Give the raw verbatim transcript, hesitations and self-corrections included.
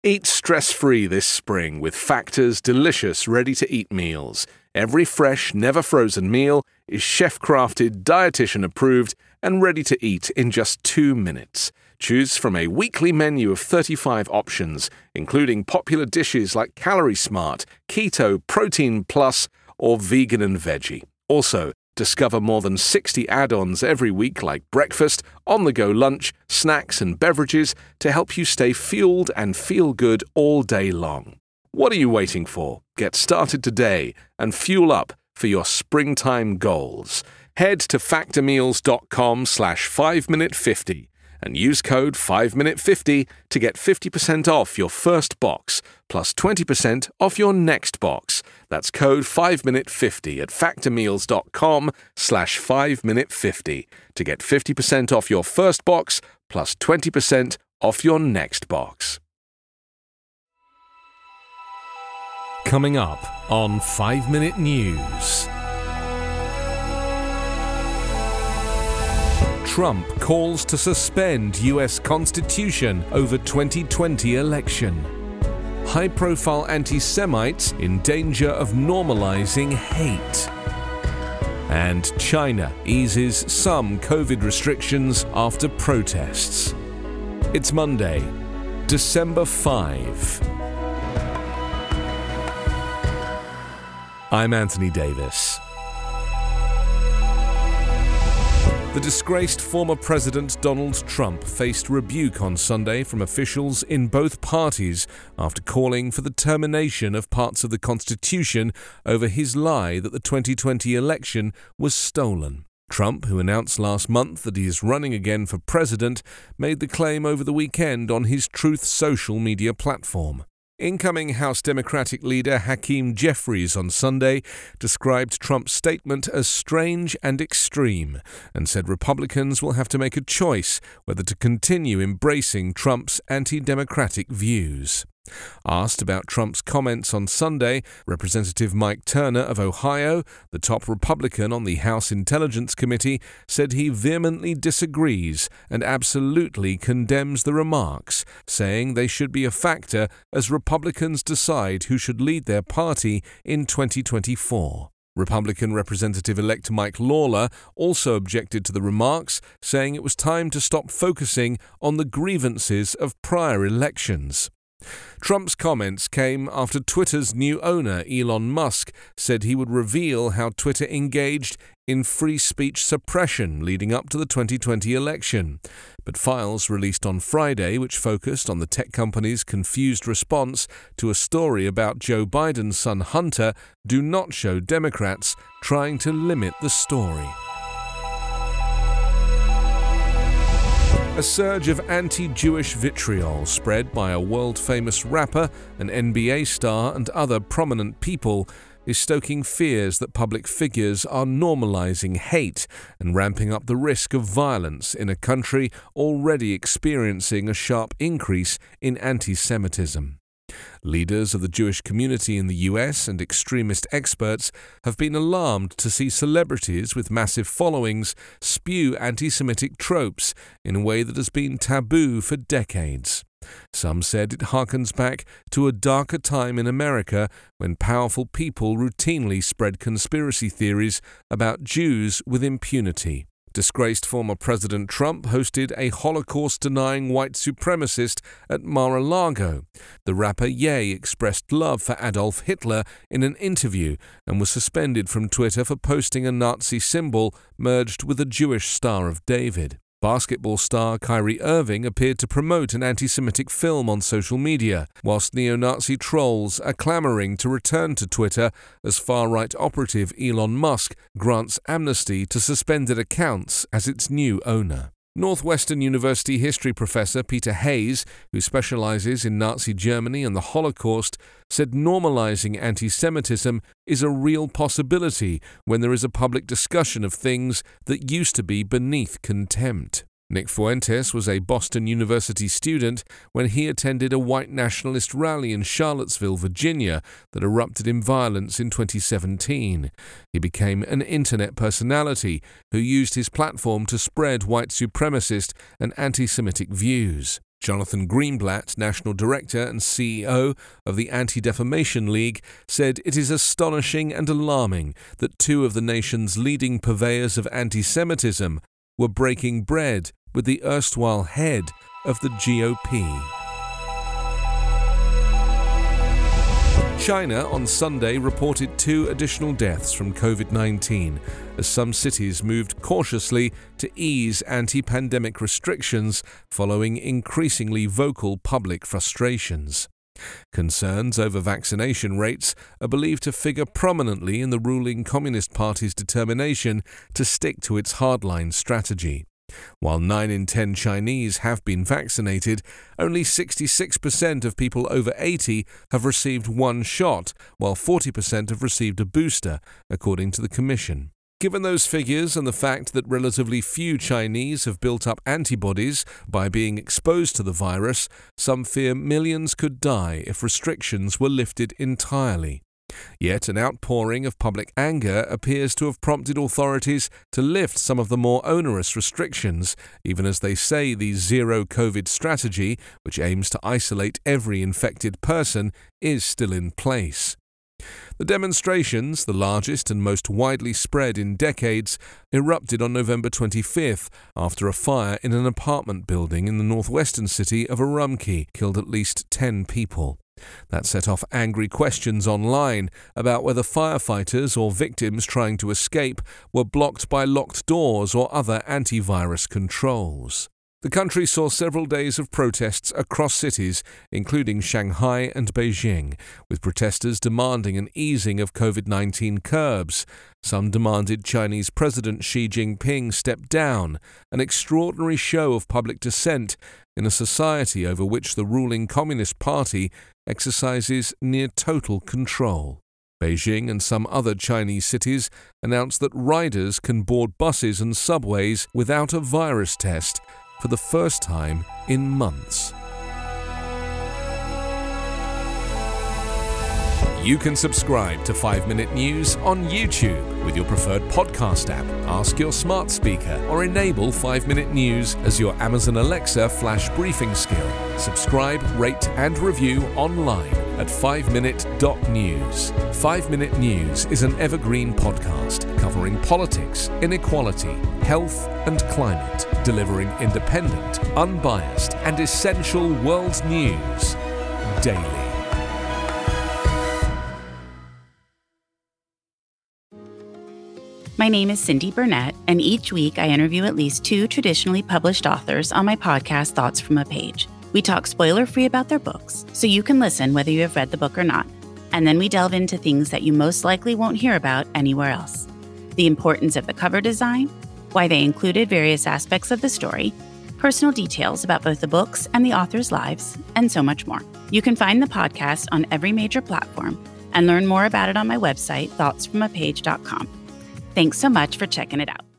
Eat stress-free this spring with Factor's delicious ready-to-eat meals. Every fresh, never-frozen meal is chef-crafted, dietitian-approved, and ready to eat in just two minutes. Choose from a weekly menu of thirty-five options, including popular dishes like Calorie Smart, Keto, Protein Plus, or Vegan and Veggie. Also, discover more than sixty add-ons every week like breakfast, on-the-go lunch, snacks and beverages to help you stay fueled and feel good all day long. What are you waiting for? Get started today and fuel up for your springtime goals. Head to factormeals.com slash 5minute50 and use code five minute fifty to get fifty percent off your first box plus twenty percent off your next box. That's code five minute fifty at factormeals.com slash 5minute50 to get fifty percent off your first box plus twenty percent off your next box. Coming up on five minute News. Trump calls to suspend U S Constitution over twenty twenty election. High-profile anti-Semites in danger of normalizing hate. And China eases some COVID restrictions after protests. It's Monday, December fifth. I'm Anthony Davis. The disgraced former President Donald Trump faced rebuke on Sunday from officials in both parties after calling for the termination of parts of the Constitution over his lie that the twenty twenty election was stolen. Trump, who announced last month that he is running again for president, made the claim over the weekend on his Truth social media platform. Incoming House Democratic leader Hakeem Jeffries on Sunday described Trump's statement as strange and extreme and said Republicans will have to make a choice whether to continue embracing Trump's anti-democratic views. Asked about Trump's comments on Sunday, Representative Mike Turner of Ohio, the top Republican on the House Intelligence Committee, said he vehemently disagrees and absolutely condemns the remarks, saying they should be a factor as Republicans decide who should lead their party in twenty twenty-four. Republican Representative-elect Mike Lawler also objected to the remarks, saying it was time to stop focusing on the grievances of prior elections. Trump's comments came after Twitter's new owner, Elon Musk, said he would reveal how Twitter engaged in free speech suppression leading up to the twenty twenty election. But files released on Friday, which focused on the tech company's confused response to a story about Joe Biden's son Hunter, do not show Democrats trying to limit the story. A surge of anti-Jewish vitriol spread by a world-famous rapper, an N B A star, and other prominent people is stoking fears that public figures are normalizing hate and ramping up the risk of violence in a country already experiencing a sharp increase in anti-Semitism. Leaders of the Jewish community in the U S and extremist experts have been alarmed to see celebrities with massive followings spew anti-Semitic tropes in a way that has been taboo for decades. Some said it harkens back to a darker time in America when powerful people routinely spread conspiracy theories about Jews with impunity. Disgraced former President Trump hosted a Holocaust-denying white supremacist at Mar-a-Lago. The rapper Ye expressed love for Adolf Hitler in an interview and was suspended from Twitter for posting a Nazi symbol merged with a Jewish Star of David. Basketball star Kyrie Irving appeared to promote an anti-Semitic film on social media, whilst neo-Nazi trolls are clamoring to return to Twitter as far-right operative Elon Musk grants amnesty to suspended accounts as its new owner. Northwestern University history professor Peter Hayes, who specializes in Nazi Germany and the Holocaust, said normalizing anti-Semitism is a real possibility when there is a public discussion of things that used to be beneath contempt. Nick Fuentes was a Boston University student when he attended a white nationalist rally in Charlottesville, Virginia, that erupted in violence in twenty seventeen. He became an internet personality who used his platform to spread white supremacist and anti-Semitic views. Jonathan Greenblatt, National Director and C E O of the Anti-Defamation League, said it is astonishing and alarming that two of the nation's leading purveyors of anti-Semitism were breaking bread with the erstwhile head of the G O P. China on Sunday reported two additional deaths from covid nineteen as some cities moved cautiously to ease anti-pandemic restrictions following increasingly vocal public frustrations. Concerns over vaccination rates are believed to figure prominently in the ruling Communist Party's determination to stick to its hardline strategy. While nine in ten Chinese have been vaccinated, only sixty-six percent of people over eighty have received one shot, while forty percent have received a booster, according to the Commission. Given those figures and the fact that relatively few Chinese have built up antibodies by being exposed to the virus, some fear millions could die if restrictions were lifted entirely. Yet an outpouring of public anger appears to have prompted authorities to lift some of the more onerous restrictions, even as they say the zero-COVID strategy, which aims to isolate every infected person, is still in place. The demonstrations, the largest and most widely spread in decades, erupted on November twenty-fifth after a fire in an apartment building in the northwestern city of Urumqi killed at least ten people. That set off angry questions online about whether firefighters or victims trying to escape were blocked by locked doors or other antivirus controls. The country saw several days of protests across cities, including Shanghai and Beijing, with protesters demanding an easing of covid nineteen curbs. Some demanded Chinese President Xi Jinping step down, an extraordinary show of public dissent in a society over which the ruling Communist Party exercises near total control. Beijing and some other Chinese cities announced that riders can board buses and subways without a virus test for the first time in months. You can subscribe to five minute News on YouTube with your preferred podcast app. Ask your smart speaker or enable five minute News as your Amazon Alexa flash briefing skill. Subscribe, rate and review online at five minute dot news. five minute News is an evergreen podcast covering politics, inequality, health and climate, delivering independent, unbiased and essential world news daily. My name is Cindy Burnett, and each week I interview at least two traditionally published authors on my podcast, Thoughts from a Page. We talk spoiler-free about their books, so you can listen whether you have read the book or not. And then we delve into things that you most likely won't hear about anywhere else. The importance of the cover design, why they included various aspects of the story, personal details about both the books and the authors' lives, and so much more. You can find the podcast on every major platform and learn more about it on my website, thoughts from a page dot com. Thanks so much for checking it out.